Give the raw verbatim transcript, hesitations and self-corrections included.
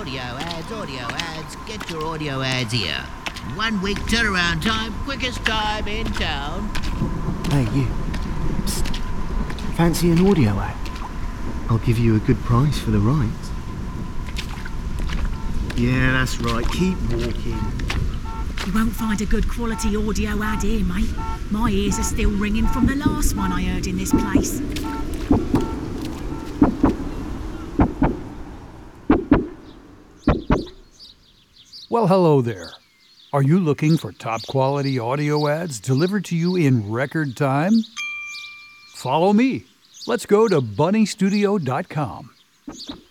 Audio ads, audio ads, get your audio ads here. One week turnaround time, quickest time in town. Hey, you. Psst. Fancy an audio ad? I'll give you a good price for the rights. Yeah, that's right. Keep walking. You won't find a good quality audio ad here, mate. My ears are still ringing from the last one I heard in this place. Well, hello there. Are you looking for top-quality audio ads delivered to you in record time? Follow me. Let's go to bunny studio dot com.